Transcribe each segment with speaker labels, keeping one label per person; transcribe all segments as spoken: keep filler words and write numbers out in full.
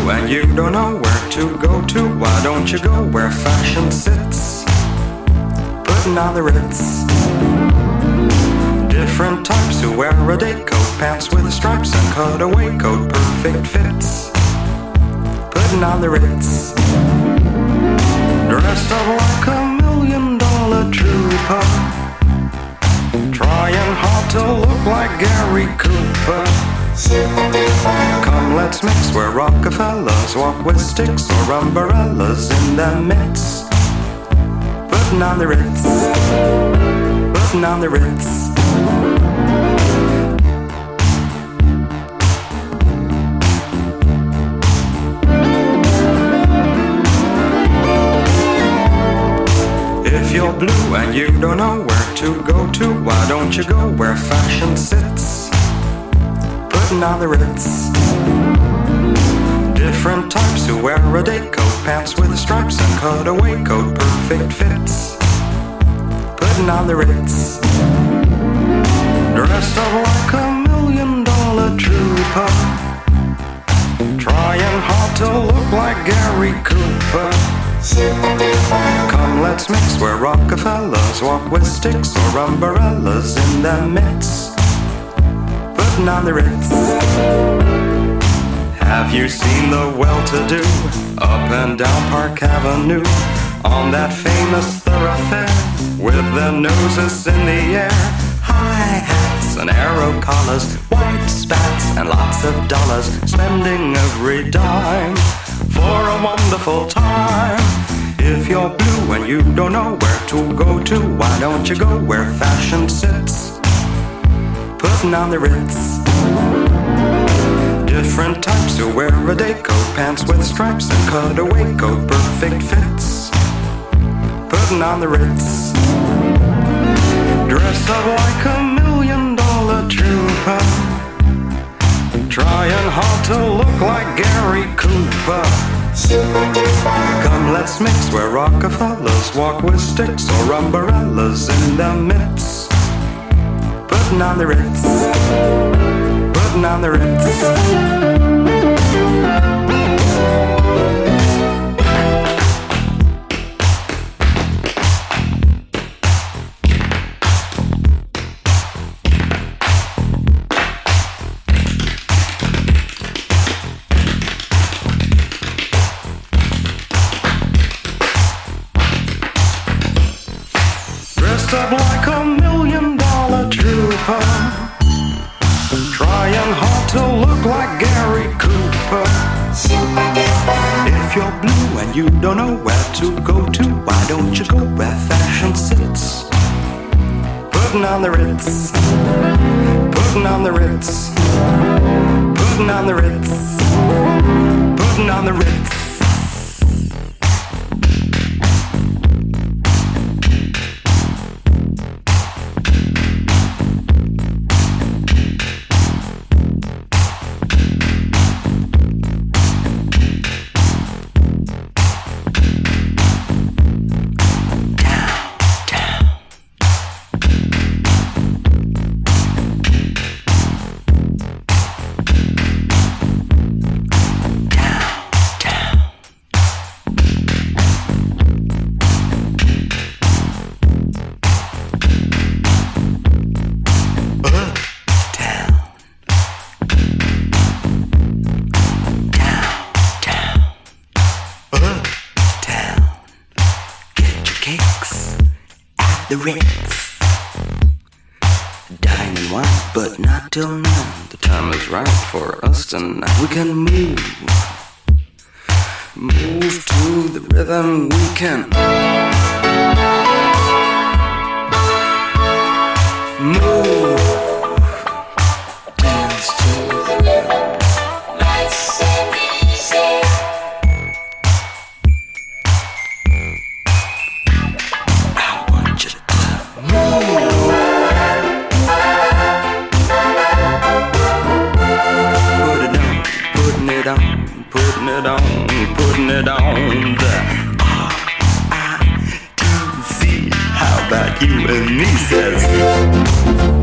Speaker 1: blue and you don't know where to go to, why don't you go where fashion sits? Putting on the Ritz. Different types who wear a day coat, pants with stripes and cutaway coat, perfect fits. Putting on the Ritz. Dressed up like a million dollar trooper, trying hard to look like Gary Cooper. Come, let's mix where Rockefellers walk with sticks or umbrellas in their midst. Putting on the Ritz. Putting on the Ritz. If you're blue and you don't know where to go to, why don't you go where fashion sits? Putting on the Ritz. Different types who wear a day coat, pants with stripes and cutaway coat, perfect fits. Putting on the Ritz. Dressed up like a million dollar trooper, trying hard to look like Gary Cooper. Come, let's mix where Rockefellers walk with sticks or umbrellas in their midst. Putting on the Ritz. Have you seen the well-to-do up and down Park Avenue on that famous thoroughfare with their noses in the air? High hats and arrow collars, white spats and lots of dollars, spending every dime for a wonderful time. If you're blue and you don't know where to go to, why don't you go where fashion sits? Putting on the Ritz. Different types who wear a day coat, pants with stripes and cutaway coat, perfect fits. Putting on the Ritz. Dressed up like a million dollar trooper, trying hard to look like Gary Cooper. Come, let's mix where Rockefellers walk with sticks or umbrellas in their midst. Putting on the Ritz. Putting on the Ritz. Up like a million dollar trooper, trying hard to look like Gary Cooper. If you're blue and you don't know where to go to, why don't you go where fashion sits? Putting on the Ritz. Putting on the Ritz. Putting on the Ritz. Putting on the Ritz. The Ritz. Dine and wine, but not till nine. The time is right for us tonight. We can move, move to the rhythm. We can move, dance to the rhythm. Nice and easy. Putting it on, putting it on the R I T C. How about you and me, says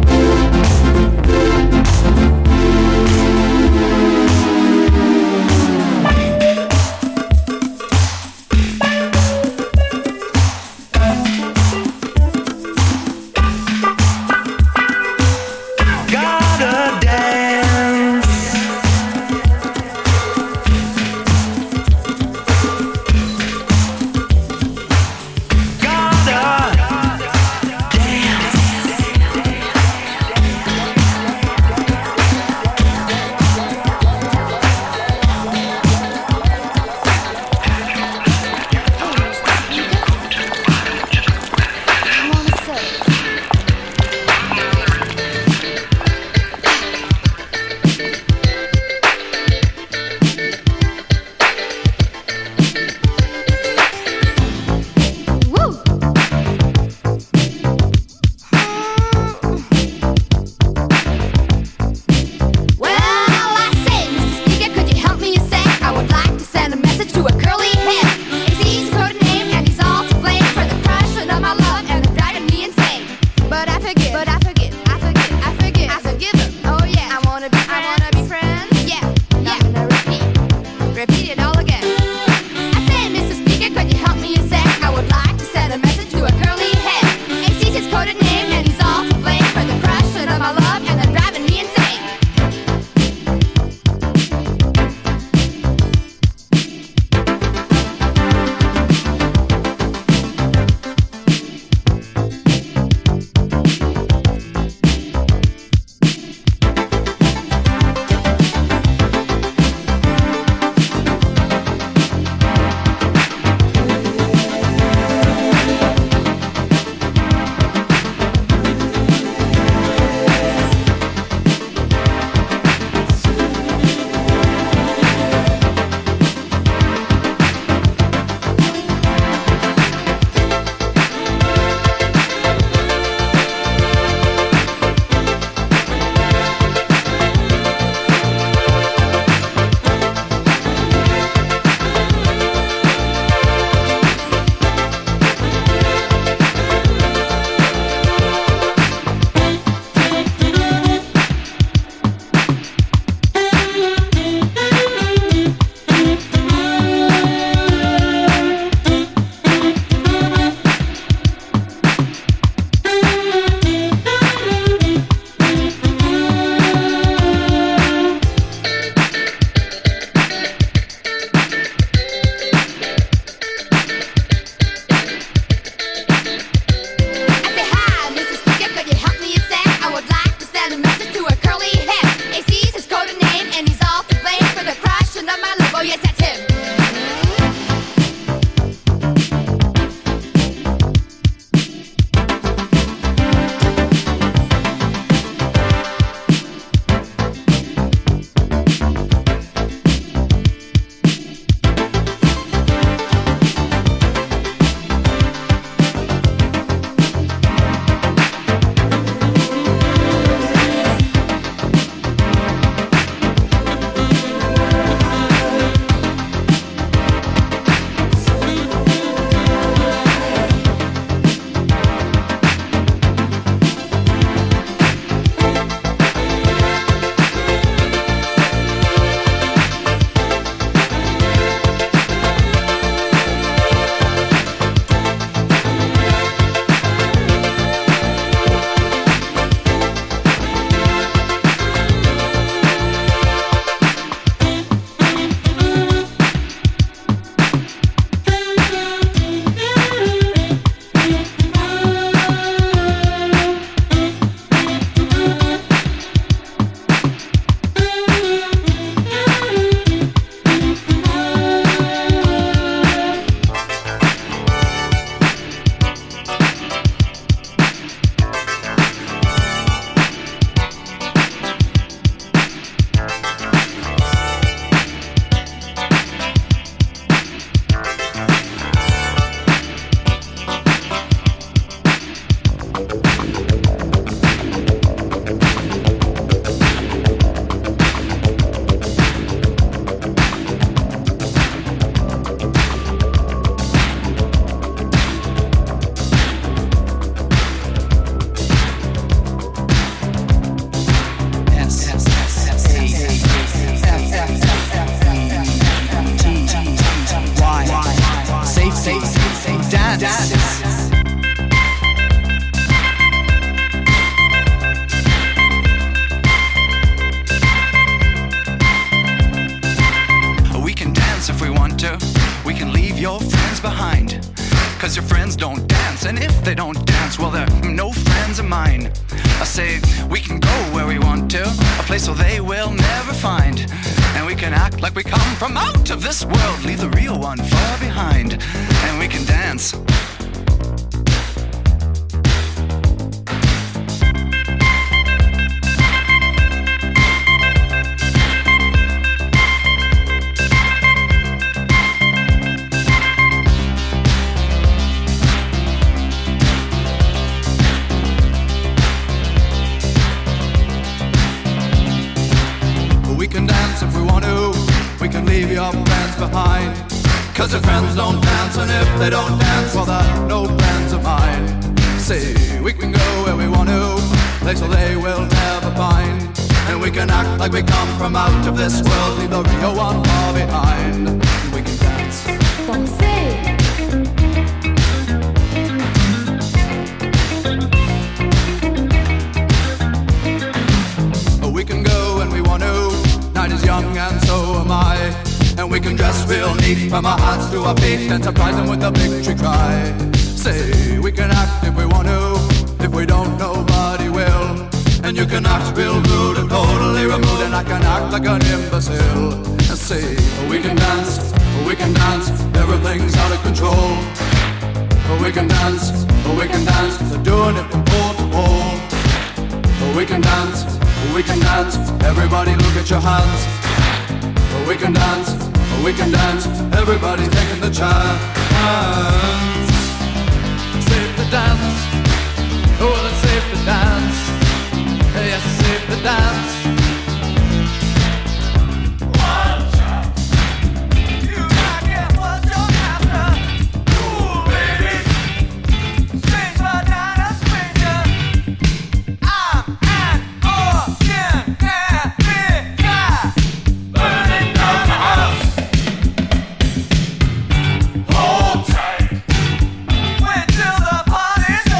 Speaker 2: dance. We can dance if we want to. We can leave your friends behind. Cause your friends don't dance, and if they don't dance, well, they're no friends of mine. I say, we can go where we want to, a place where they will never find. And we can act like we come from out of this world, leave the real one far behind. And we can dance.
Speaker 3: Leave your friends behind. Cause your friends don't dance, and if they don't dance, well, they're no friends of mine. Say, we can go where we want to, place where they will never find. And we can act like we come from out of this world, leave the real one far behind. And we can dance. Oh, we can go when we want to, night is young and so am I. And we can dress real neat from our hearts to our feet and surprise them with a victory cry. Say, we can act if we want to, if we don't, nobody will. And you can act real rude and totally removed, and I can act like an imbecile. And say, we can dance, we can dance, everything's out of control. We can dance, we can dance, they're doing it from pole to pole. We can dance, we can dance, everybody look at your hands. We can dance, we can dance, everybody's taking the chance. Safe to dance, oh, it's safe to dance. Yes, it's safe to dance. One shot, you gotta get what you're after. Ooh, baby, stranger than a stranger. I'm an ordinary guy. Burning down the house. Hold tight. Wait till the party's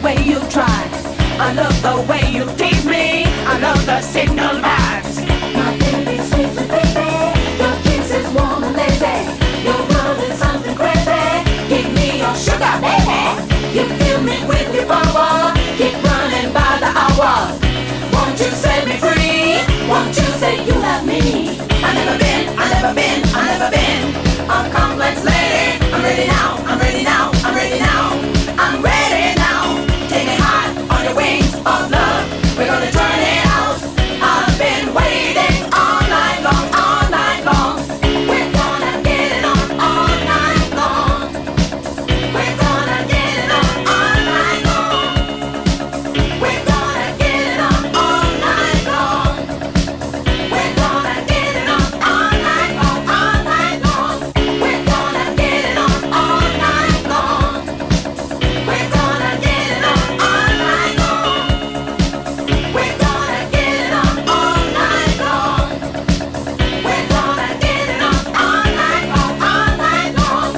Speaker 4: way you try. I love the way you tease me. I love the signal vibes. My baby sweet and baby, your kiss is warm and lazy. Your love is something crazy. Give me your sugar, baby. You fill me with your power. Keep running by the hour. Won't you set me free? Won't you say you love me? I never been, I never been, I never been a complex lady. I'm ready now, I'm ready now, I'm ready now. I'm ready now. Take me high on your wings of love. We're gonna turn it out. I've been waiting all night long, all night long. We're gonna get it on all night long. We're gonna get it on all night long. We're gonna get it on all night long. We're gonna get it on all night long, all night long. We're gonna get it on all night long. We're gonna get it on all night long. We're gonna get it on all night long. We're gonna get it on all night long, all night long.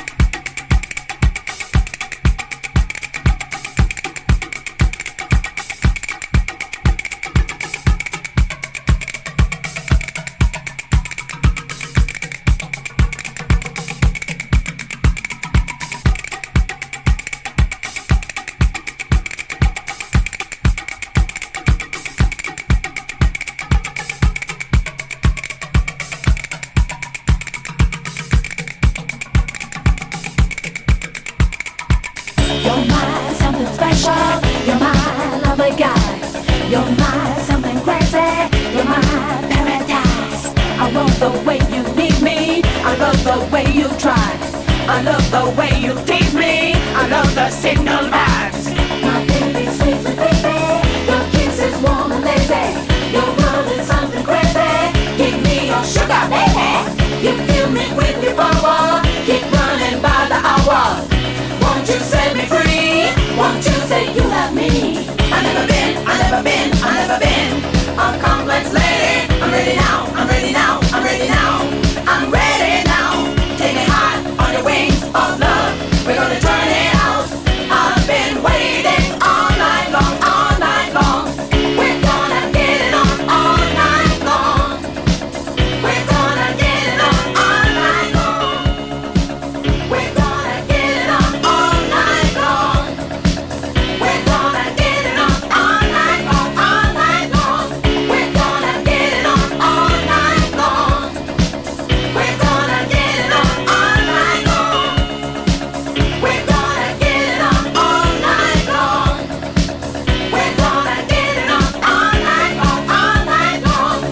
Speaker 4: You're my something special. You're my lovely guy. You're my something crazy. You're my paradise. I love the way you need me. I love the way you try. I love the way you tease me. I love the signal vibes. My baby sweet and baby, your kiss is warm and lazy. Your love is something crazy. Give me your sugar, baby. You fill me with your power. Keep running by the hour. Won't you set me free? Won't you say you love me? I never been, I never been, I never been a complex lady. I'm ready now, I'm ready now, I'm ready now. I'm ready now. Take me high on your wings of love. We're gonna turn it out. I've been waiting all night long, all night long. We're gonna get it on all night long. We're gonna get it on all night long. We're gonna get it on all night long. We're gonna get it on all night long, all night long. We're gonna get it on all night long. We're gonna get it on all night long. We're gonna get it on all night long. We're gonna get it on all night long, all night long.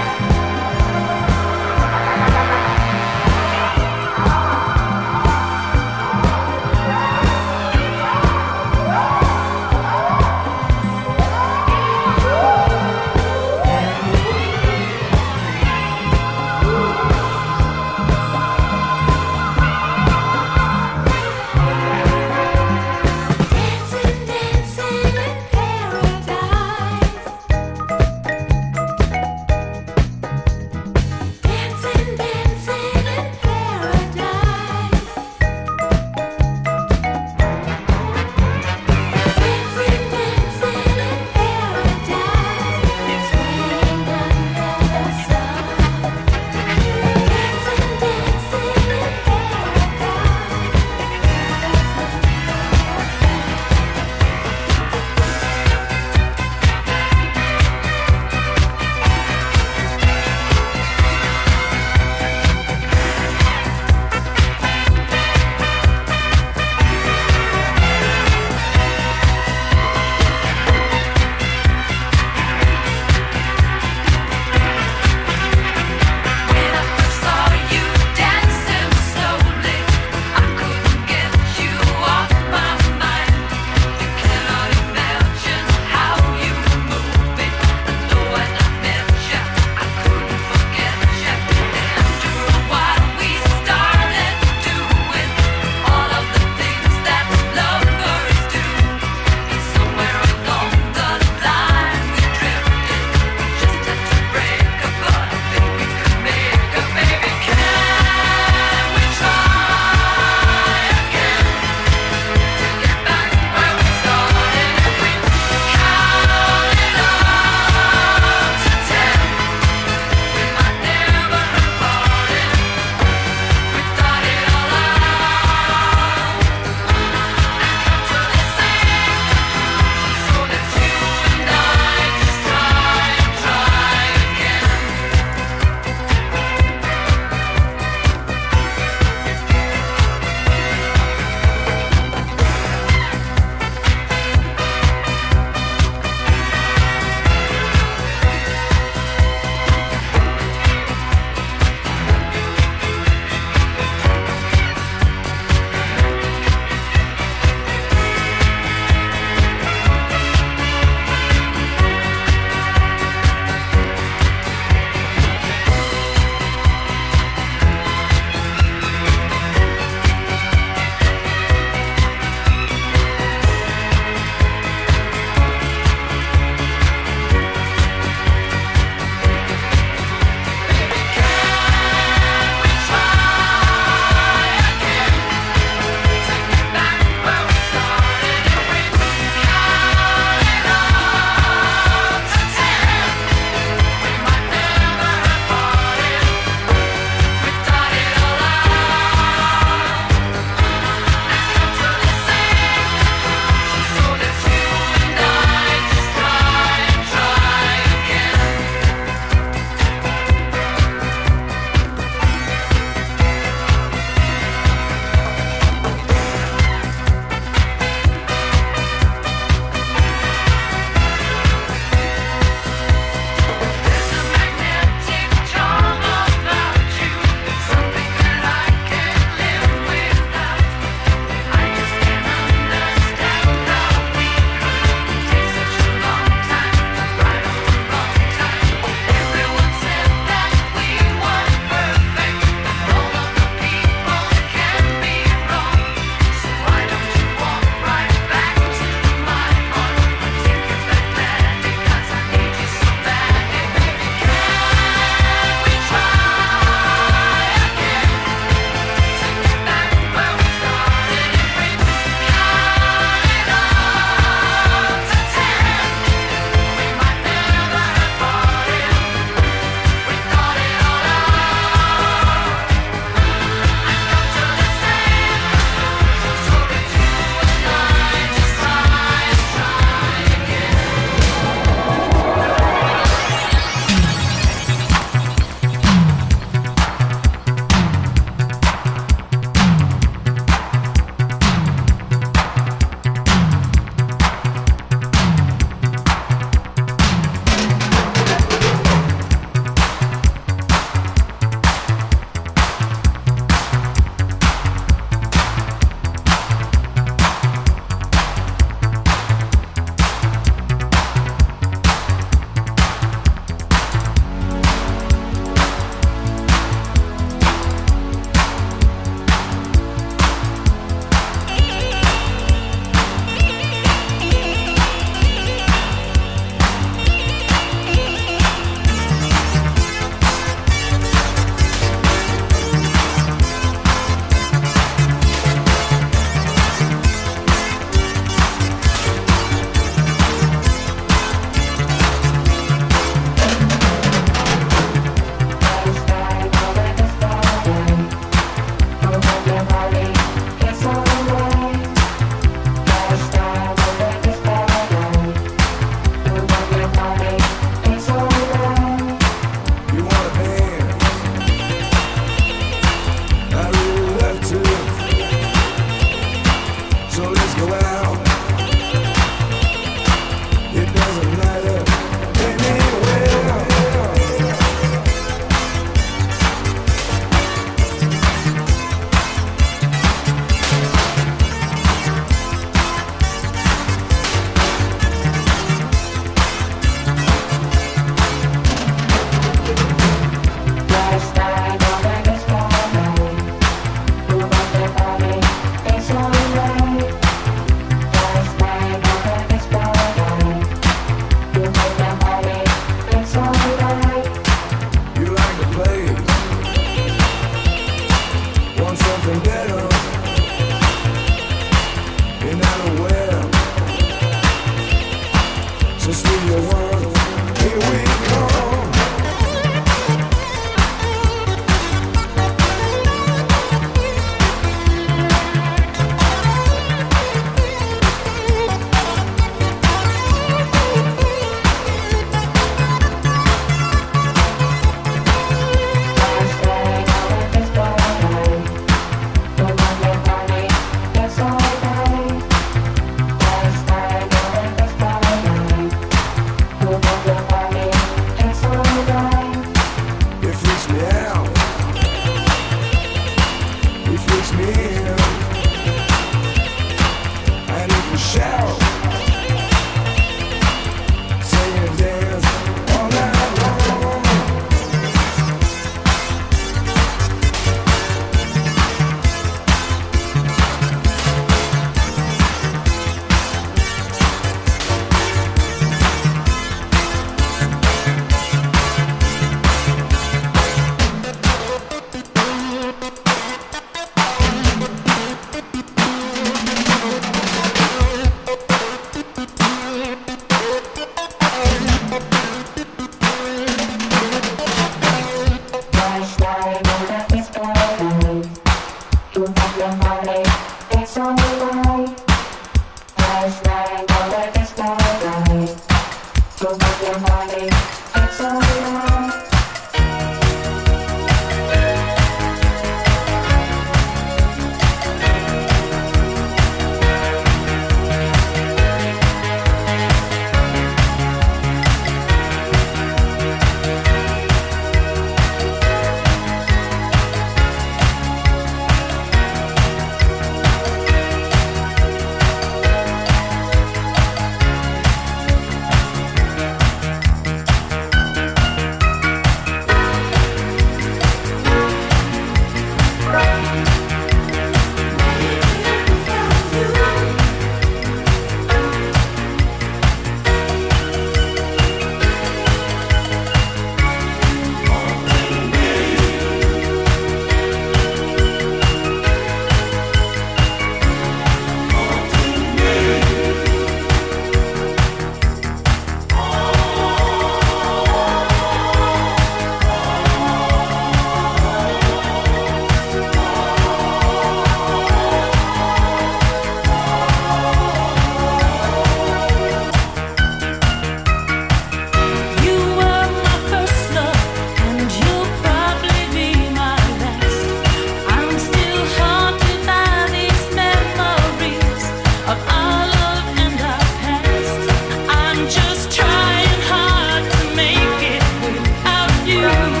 Speaker 3: friend.